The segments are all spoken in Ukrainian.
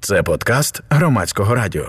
Це подкаст Громадського радіо.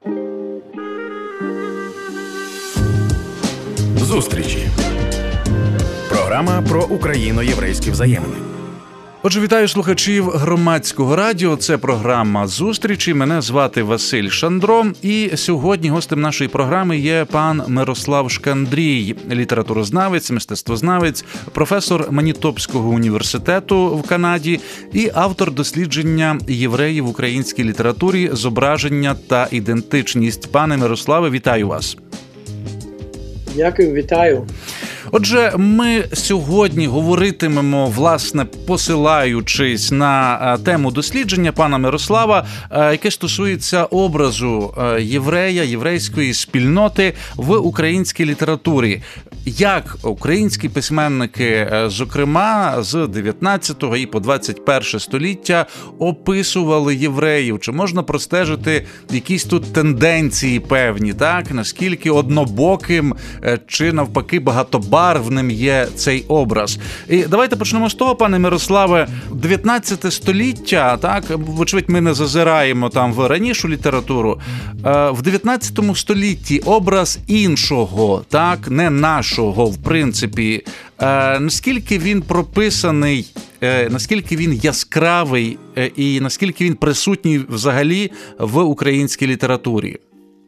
Зустрічі. Програма про україно-єврейські взаємини. Отже, вітаю слухачів Громадського радіо. Це програма «Зустрічі». Мене звати Василь Шандро. І сьогодні гостем нашої програми є пан Мирослав Шкандрій, літературознавець, мистецтвознавець, професор Манітобського університету в Канаді і автор дослідження євреїв в українській літературі, зображення та ідентичність. Пане Мирославе, вітаю вас. Дякую, вітаю. Отже, ми сьогодні говоритимемо, власне, посилаючись на тему дослідження пана Мирослава, яке стосується образу єврея, єврейської спільноти в українській літературі. Як українські письменники, зокрема, з 19 і по 21 століття описували євреїв? Чи можна простежити якісь тут тенденції певні, так? Наскільки однобоким чи, навпаки, багатобарвним є цей образ? І давайте почнемо з того, пане Мирославе, 19 століття, так, вочевидь, ми не зазираємо там в ранішу літературу, в 19 столітті образ іншого, так, не нашого, в принципі, наскільки він прописаний, наскільки він яскравий і наскільки він присутній взагалі в українській літературі?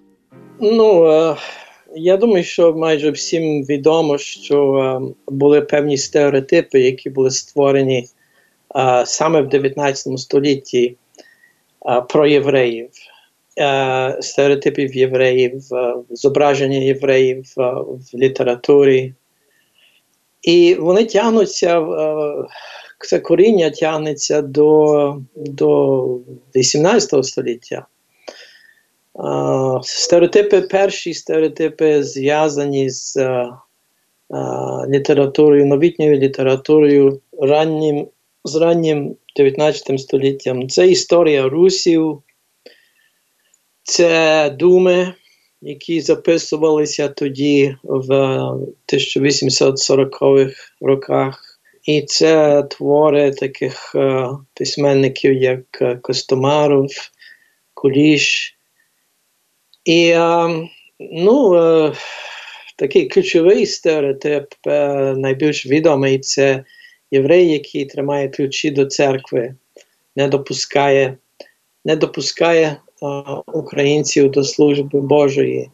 Я думаю, що майже всім відомо, що були певні стереотипи, які були створені саме в 19 столітті про євреїв. Стереотипів євреїв, зображення євреїв в літературі. І вони тягнуться, це коріння тягнеться до 18 століття. Перші стереотипи зв'язані з літературою, новітньою літературою, з раннім 19 століттям. Це історія русів, це думи, які записувалися тоді в 1840-х роках. І це твори таких письменників, як Костомаров, Куліш. І, такий ключовий стереотип, найбільш відомий, це єврей, який тримає ключі до церкви, не допускає українців до служби Божої.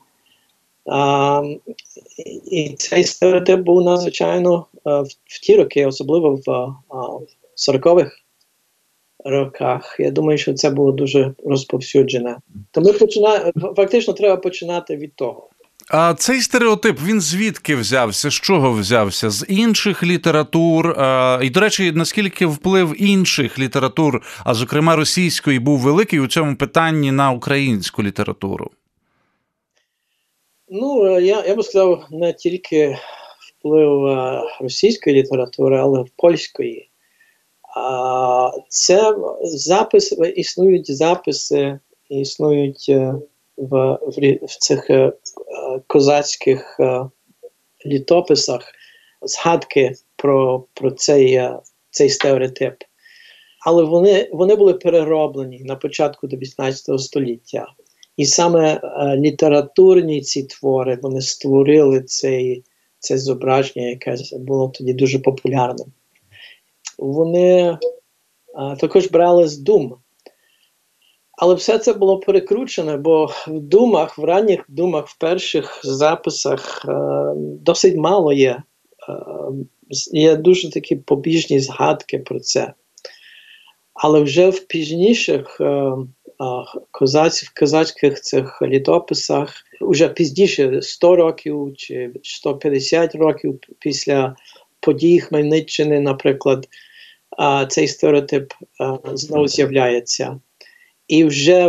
І цей стереотип був надзвичайно в ті роки, особливо в 40-х роках. Я думаю, що це було дуже розповсюджене. Тому фактично треба починати від того. А цей стереотип, він звідки взявся? З чого взявся? З інших літератур? І, до речі, наскільки вплив інших літератур, а зокрема російської, був великий у цьому питанні на українську літературу? Я би сказав, не тільки вплив російської літератури, але й польської. Це існують в цих козацьких літописах згадки про цей стереотип. Але вони були перероблені на початку 19 століття. І саме літературні ці твори, вони створили це зображення, яке було тоді дуже популярним. Вони також брали з дум. Але все це було перекручено, бо в ранніх думах, в перших записах досить мало є. Є дуже такі побіжні згадки про це. Але вже в пізніших козацьких цих літописах, вже пізніше, 100 років чи 150 років після подій Хмельниччини, наприклад, цей стереотип знову з'являється. І вже в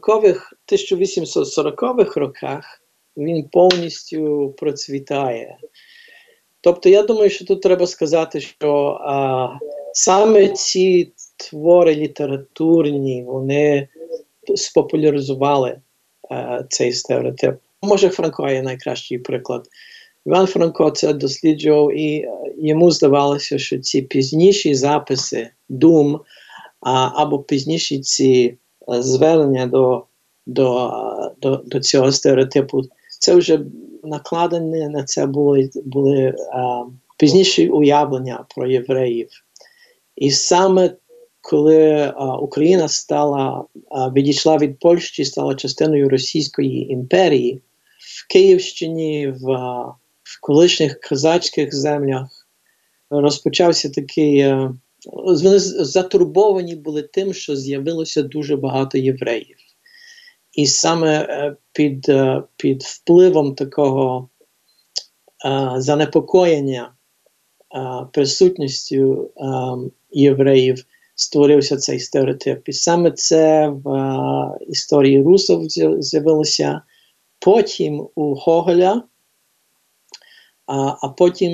1840-х роках він повністю процвітає. Тобто, я думаю, що тут треба сказати, що саме ці твори літературні, вони спопуляризували цей стереотип. Може, Франко є найкращий приклад. Іван Франко це досліджував, і йому здавалося, що ці пізніші записи дум або пізніші ці звернення до цього стереотипу. Це вже накладені на це були пізніші уявлення про євреїв. І саме коли Україна відійшла від Польщі, стала частиною Російської імперії, в Київщині, в колишніх козацьких землях розпочався такий... Вони затурбовані були тим, що з'явилося дуже багато євреїв. І саме під впливом такого занепокоєння присутністю євреїв створився цей стереотип. І саме це в історії русів з'явилося, потім у Гоголя, а потім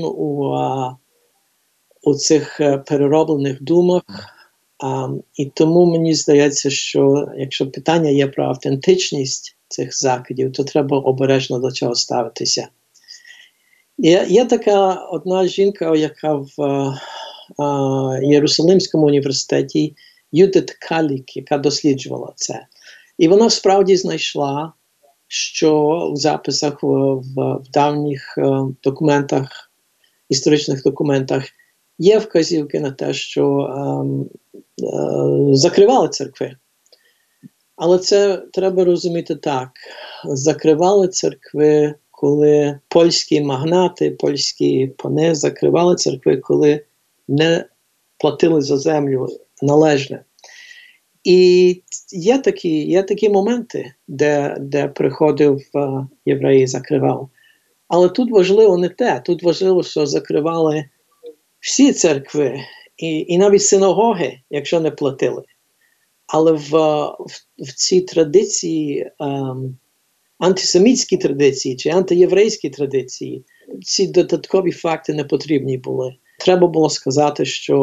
у цих перероблених думах. І тому мені здається, що якщо питання є про автентичність цих закидів, то треба обережно до цього ставитися. Є така одна жінка, яка в Єрусалимському університеті, Юдит Калік, яка досліджувала це. І вона справді знайшла, що в записах в давніх документах, історичних документах, є вказівки на те, що закривали церкви. Але це треба розуміти так. Закривали церкви, коли польські магнати, польські пани закривали церкви, коли не платили за землю належне. І є такі моменти, де приходив єврей і закривав. Але тут важливо не те. Тут важливо, що закривали всі церкви, і навіть синагоги, якщо не платили. Але в цій традиції, антисемітській традиції чи антиєврейській традиції, ці додаткові факти не потрібні були. Треба було сказати,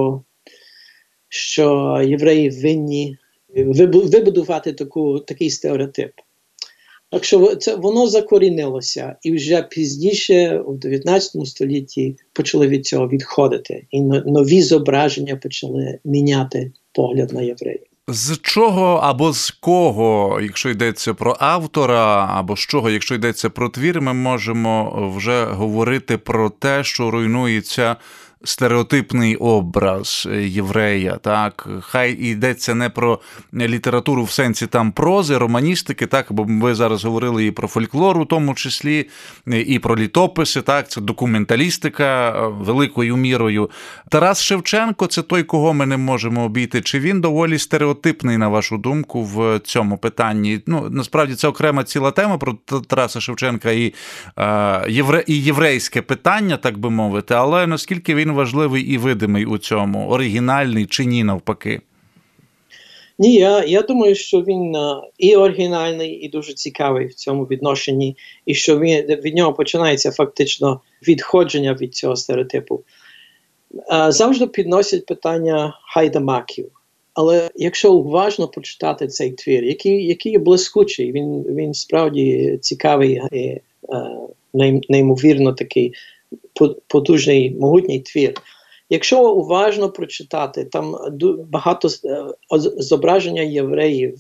що євреї винні вибудувати такий стереотип. Так що воно закорінилося, і вже пізніше, у 19 столітті, почали від цього відходити. І нові зображення почали міняти погляд на євреїв. З чого або з кого, якщо йдеться про автора, або з чого, якщо йдеться про твір, ми можемо вже говорити про те, що руйнується стереотипний образ єврея, так? Хай йдеться не про літературу в сенсі там прози, романістики, так? Бо ви зараз говорили і про фольклор у тому числі, і про літописи, так? Це документалістика великою мірою. Тарас Шевченко – це той, кого ми не можемо обійти. Чи він доволі стереотипний, на вашу думку, в цьому питанні? Ну, насправді, це окрема ціла тема про Тараса Шевченка і єврейське питання, так би мовити, але наскільки він важливий і видимий у цьому, оригінальний чи ні, навпаки? Ні, я думаю, що він і оригінальний, і дуже цікавий в цьому відношенні, і що від нього починається фактично відходження від цього стереотипу. Завжди підносять питання гайдамаків. Але якщо уважно почитати цей твір, який є блискучий, він справді цікавий і неймовірно такий потужний, могутній твір. Якщо уважно прочитати, там багато зображення євреїв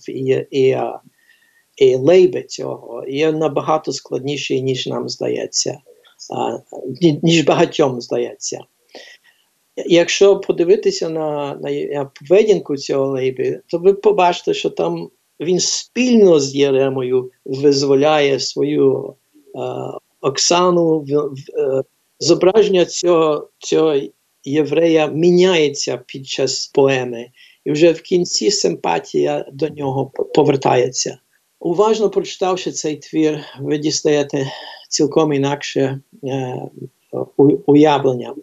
і лейби цього є набагато складніші, ніж нам здається, ніж багатьом здається. Якщо подивитися на поведінку цього лейби, то ви побачите, що там він спільно з Єремою визволяє свою Оксану. Зображення цього єврея міняється під час поеми, і вже в кінці симпатія до нього повертається. Уважно прочитавши цей твір, ви дістаєте цілком інакше уявлення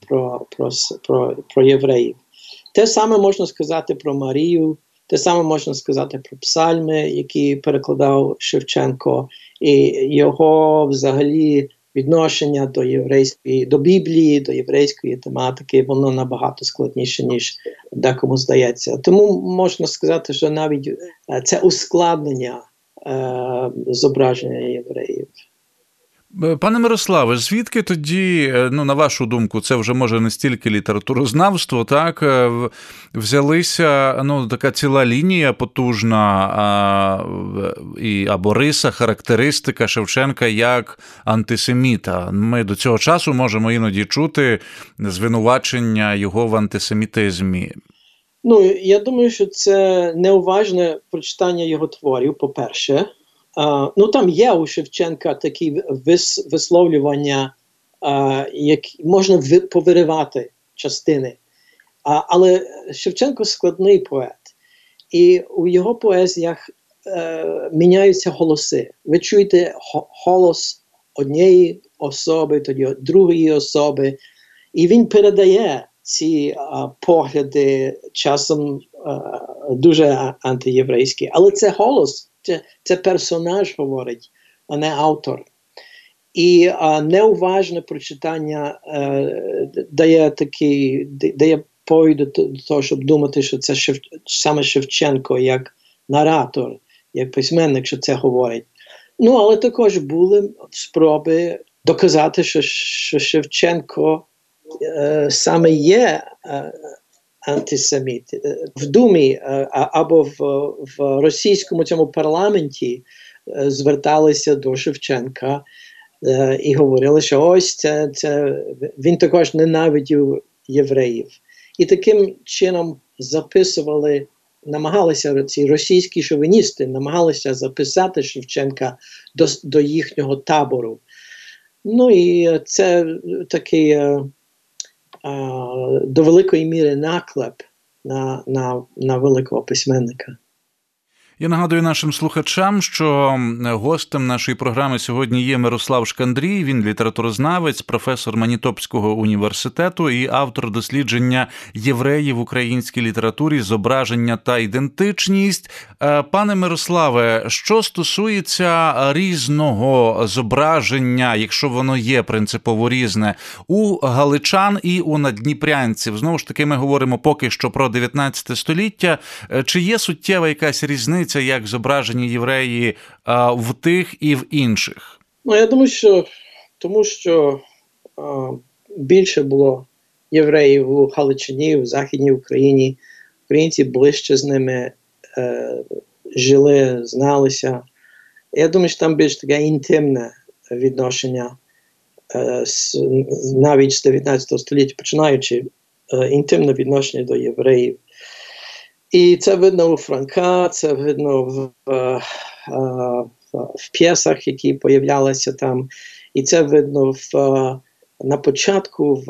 про євреїв. Те саме можна сказати про Марію, те саме можна сказати про псальми, які перекладав Шевченко, і його взагалі відношення до Біблії, до єврейської тематики, воно набагато складніше, ніж декому здається. Тому можна сказати, що навіть це ускладнення зображення євреїв. Пане Мирославе, звідки тоді, на вашу думку, це вже може не стільки літературознавство, так, взялися, така ціла лінія потужна або риса, характеристика Шевченка як антисеміта. Ми до цього часу можемо іноді чути звинувачення його в антисемітизмі. Я думаю, що це неуважне прочитання його творів, по-перше. Там є у Шевченка такі висловлювання, які можна повиривати частини. Але Шевченко складний поет. І у його поезіях міняються голоси. Ви чуєте голос однієї особи, тоді другої особи. І він передає ці погляди часом дуже антиєврейські. Але це голос. Це персонаж говорить, а не автор. І неуважне прочитання дає повід до того, щоб думати, що це саме Шевченко як наратор, як письменник, що це говорить. Але також були спроби доказати, що Шевченко саме є антисеміт. В Думі або в російському цьому парламенті зверталися до Шевченка і говорили, що ось він також ненавидів євреїв. І таким чином намагалися ці російські шовіністи, намагалися записати Шевченка до їхнього табору. І це такий до великої міри наклеп на великого письменника. Я нагадую нашим слухачам, що гостем нашої програми сьогодні є Мирослав Шкандрій. Він літературознавець, професор Манітопського університету і автор дослідження євреїв в українській літературі, зображення та ідентичність. Пане Мирославе, що стосується різного зображення, якщо воно є принципово різне, у галичан і у наддніпрянців, знову ж таки ми говоримо поки що про 19 століття, чи є суттєва якась різниця, як зображені євреї в тих і в інших? Я думаю, що тому що більше було євреїв у Галичині, в Західній Україні. Українці ближче з ними жили, зналися. Я думаю, що там більш таке інтимне відношення, навіть з 19 століття починаючи, інтимне відношення до євреїв. І це видно у Франка, це видно в п'єсах, які появлялися там. І це видно на початку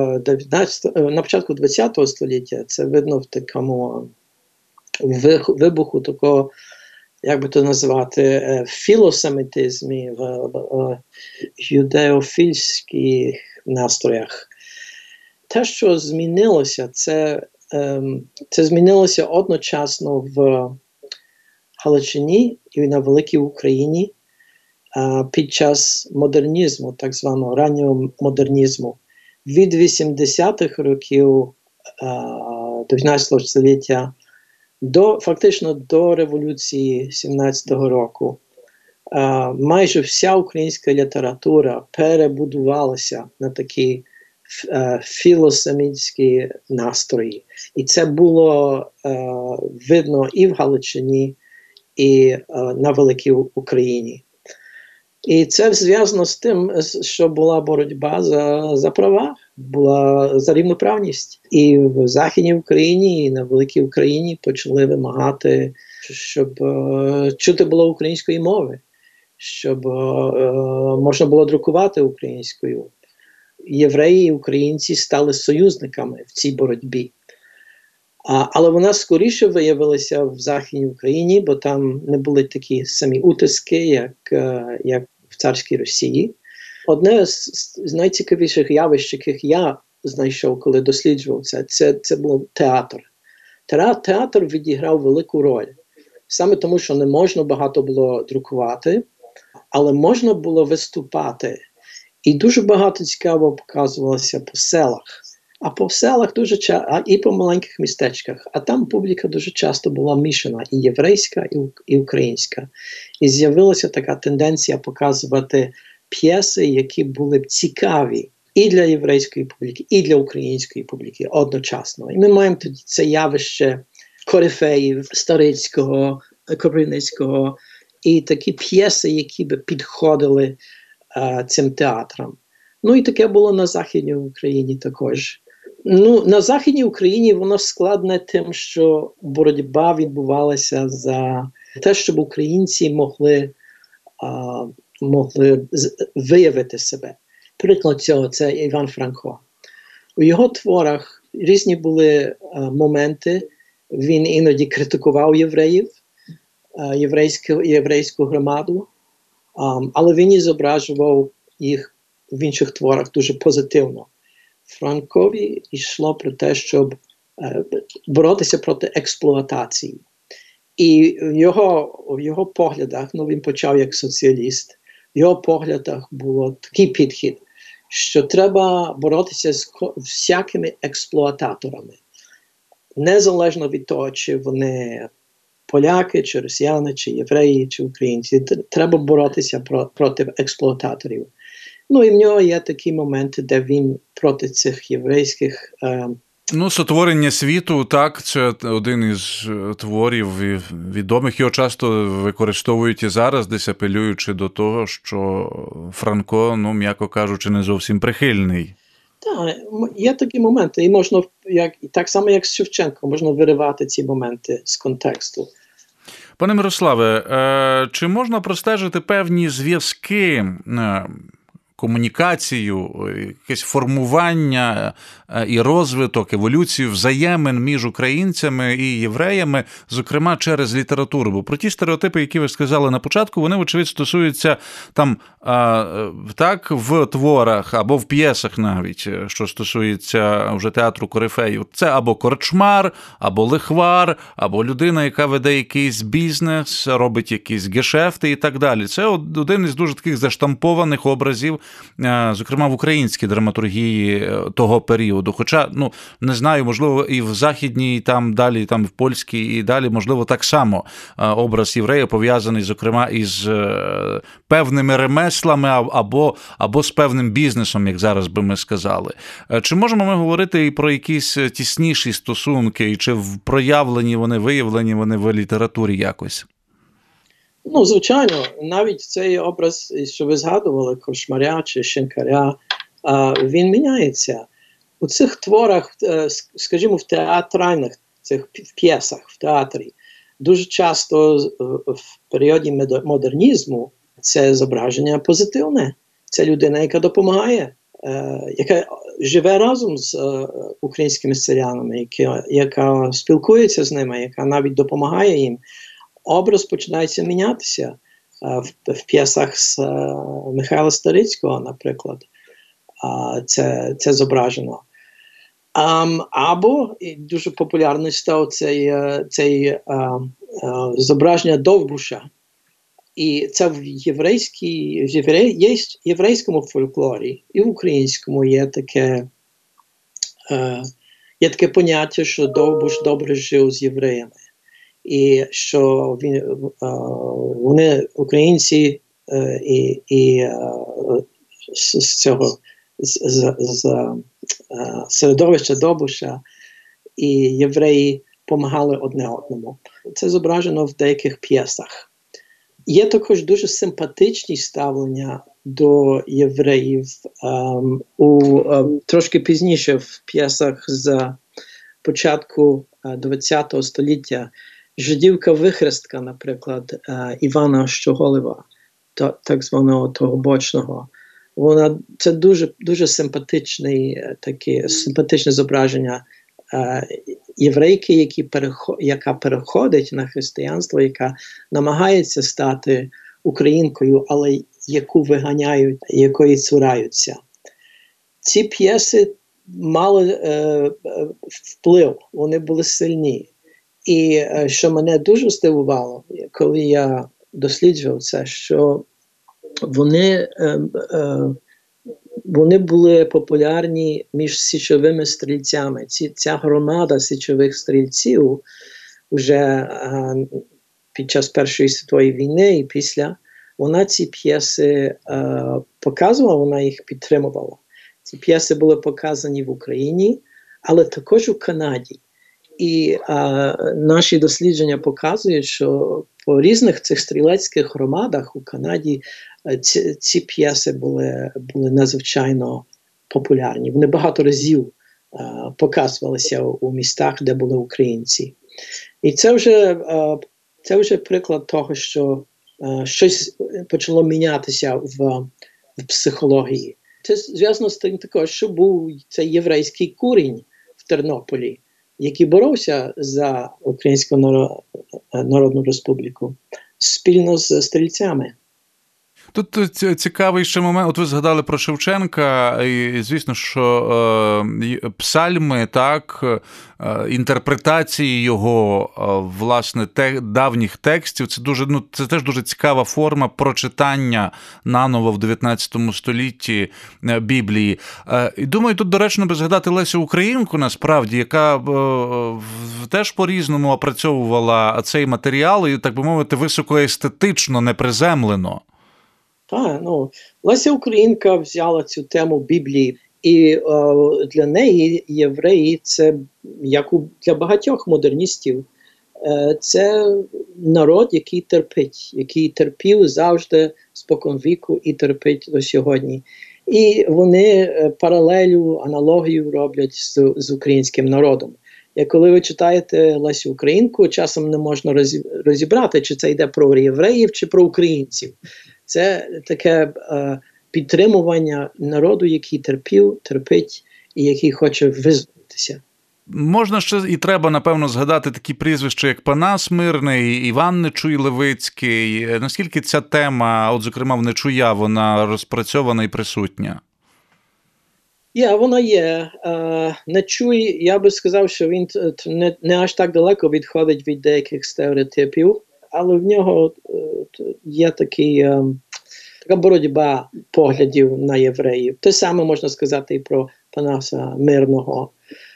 ХХ століття, це видно в такому вибуху такого, як би то назвати, філосемітизмі, в юдеофільських настроях. Те, що змінилося, це змінилося одночасно в Галичині і на Великій Україні під час модернізму, так званого раннього модернізму. Від 80-х років 19 століття фактично до революції 17-го року майже вся українська література перебудувалася на такі філосемітські настрої. І це було видно і в Галичині, і на Великій Україні. І це зв'язано з тим, що була боротьба за права, була за рівноправність. І в Західній Україні, і на Великій Україні почали вимагати, щоб чути було української мови, щоб можна було друкувати українською. Євреї і українці стали союзниками в цій боротьбі. Але вона скоріше виявилася в Західній Україні, бо там не були такі самі утиски, як в царській Росії. Одне з найцікавіших явищ, яких я знайшов, коли досліджував це був театр. Театр відіграв велику роль. Саме тому, що не можна багато було друкувати, але можна було виступати. І дуже багато цікаво показувалося по селах. А по селах і по маленьких містечках. А там публіка дуже часто була мішана, і єврейська, і українська. І з'явилася така тенденція показувати п'єси, які були б цікаві і для єврейської публіки, і для української публіки одночасно. І ми маємо тоді це явище корифеїв Старицького, Кропивницького, і такі п'єси, які би підходили цим театрам. Ну і таке було на Західній Україні також. Ну, на Західній Україні воно складне тим, що боротьба відбувалася за те, щоб українці могли виявити себе. Приклад цього – це Іван Франко. У його творах різні були моменти. Він іноді критикував євреїв, єврейську громаду, але він і зображував їх в інших творах дуже позитивно. Франкові йшло про те, щоб боротися проти експлуатації. І в його поглядах, ну він почав як соціаліст, в його поглядах було такий підхід, що треба боротися з всякими експлуататорами. Незалежно від того, чи вони поляки, чи росіяни, чи євреї, чи українці. Треба боротися проти експлуататорів. Ну і в нього є такі моменти, де він проти цих єврейських... Ну, «Сотворення світу», так, це один із творів відомих. Його часто використовують і зараз, десь апелюючи до того, що Франко, ну, м'яко кажучи, не зовсім прихильний. Так, є такі моменти. І можна, так само, як з Шевченком, можна виривати ці моменти з контексту. Пане Мирославе, чи можна простежити певні зв'язки, комунікацію, якесь формування і розвиток, еволюцію взаємин між українцями і євреями, зокрема через літературу? Бо про ті стереотипи, які ви сказали на початку, вони, вочевидь, стосуються там, так, в творах або в п'єсах навіть, що стосується вже театру корифеїв. Це або корчмар, або лихвар, або людина, яка веде якийсь бізнес, робить якісь гешефти і так далі. Це один із дуже таких заштампованих образів, зокрема в українській драматургії того періоду. Хоча, ну, не знаю, можливо, і в західній, там далі, там в польській і далі, можливо, так само образ єврея пов'язаний, зокрема, із певними ремеслами або з певним бізнесом, як зараз би ми сказали. Чи можемо ми говорити і про якісь тісніші стосунки, і чи проявлені вони, виявлені вони в літературі якось? Ну, звичайно, навіть цей образ, що ви згадували, корчмаря чи шинкаря, він міняється. У цих творах, скажімо, в театральних, цих п'єсах, в театрі, дуже часто в періоді модернізму це зображення позитивне. Це людина, яка допомагає, яка живе разом з українськими селянами, яка спілкується з ними, яка навіть допомагає їм. Образ починається мінятися в п'єсах з Михайла Старицького, наприклад. Це зображено. Або дуже популярний став цей зображення Довбуша. І це в єврейському фольклорі і в українському є таке поняття, що Довбуш добре жив з євреями. І що вони, українці, з цього середовища Довбуша і євреї допомагали одне одному. Це зображено в деяких п'єсах. Є також дуже симпатичні ставлення до євреїв трошки пізніше в п'єсах з початку ХХ століття. Жидівка-вихрестка, наприклад, Івана Щоголева, так званого того бочного. Це дуже, дуже симпатичне зображення єврейки, яка переходить на християнство, яка намагається стати українкою, але яку виганяють, якої цураються. Ці п'єси мали вплив, вони були сильні. І що мене дуже здивувало, коли я досліджував це, що вони були популярні між січовими стрільцями. Ця громада січових стрільців вже під час Першої світової війни і після, вона ці п'єси показувала, вона їх підтримувала. Ці п'єси були показані в Україні, але також у Канаді. І наші дослідження показують, що по різних цих стрілецьких громадах у Канаді ці п'єси були надзвичайно популярні. Вони багато разів показувалися у містах, де були українці. І це вже приклад того, що щось почало мінятися в психології. Це зв'язано з тим також, що був цей єврейський курінь в Тернополі, який боровся за Українську Народну Республіку спільно з стрільцями. Тут цікавий ще момент. От ви згадали про Шевченка, і звісно, що псальми, так, інтерпретації його, власне, давніх текстів, це теж дуже цікава форма прочитання наново в 19 столітті Біблії. І думаю, тут доречно би згадати Лесю Українку, насправді, яка теж по-різному опрацьовувала цей матеріал і, так би мовити, високоестетично, неприземлено. Так, Леся Українка взяла цю тему Біблії, і для неї євреї, це, як для багатьох модерністів, це народ, який терпить, який терпів завжди споконвіку і терпить до сьогодні. І вони паралелю, аналогію роблять з українським народом. І коли ви читаєте Лесю Українку, часом не можна розібрати, чи це йде про євреїв, чи про українців. Це таке підтримування народу, який терпить і який хоче визволитися. Можна ще і треба, напевно, згадати такі прізвища, як Панас Мирний, Іван Нечуй Левицький. Наскільки ця тема, от зокрема в Нечуя, вона розпрацьована і присутня? Вона є. Нечуй, я би сказав, що він не аж так далеко відходить від деяких стереотипів, але в нього є така боротьба поглядів на євреїв. Те саме можна сказати і про Панаса Мирного.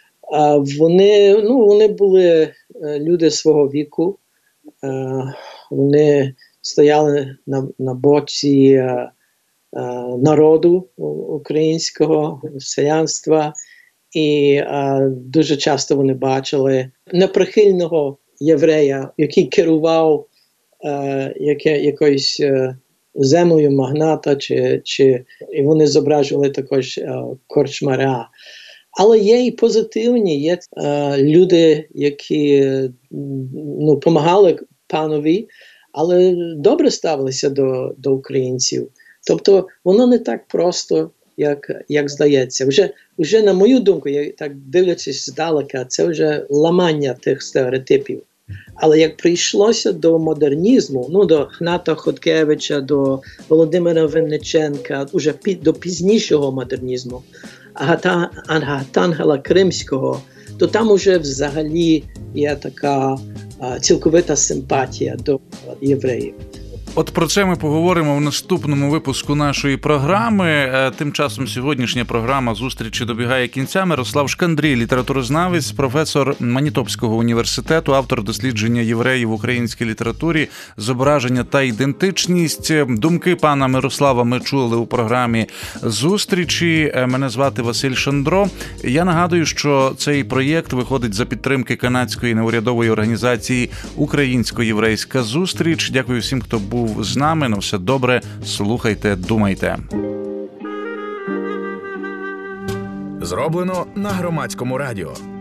Вони були люди свого віку, вони стояли на боці народу українського, селянства, і дуже часто вони бачили неприхильного єврея, який керував якоюсь землею магната, і вони зображували також корчмаря. Але є і позитивні, є люди, які допомагали панові, але добре ставилися до українців. Тобто воно не так просто, як здається. Вже на мою думку, так дивлячись здалека, це вже ламання тих стереотипів. Але як прийшлося до модернізму, до Гната Хоткевича, до Володимира Винниченка, уже до пізнішого модернізму, Ангела Кримського, то там уже взагалі є така цілковита симпатія до євреїв. От про це ми поговоримо в наступному випуску нашої програми. Тим часом сьогоднішня програма «Зустрічі» добігає кінця. Мирослав Шкандрій, літературознавець, професор Манітопського університету, автор дослідження євреїв в українській літературі, зображення та ідентичність. Думки пана Мирослава ми чули у програмі «Зустрічі». Мене звати Василь Шандро. Я нагадую, що цей проєкт виходить за підтримки канадської неурядової організації «Українсько-єврейська зустріч». Дякую всім, хто був з нами. На все добре. Слухайте, думайте. Зроблено на Громадському радіо.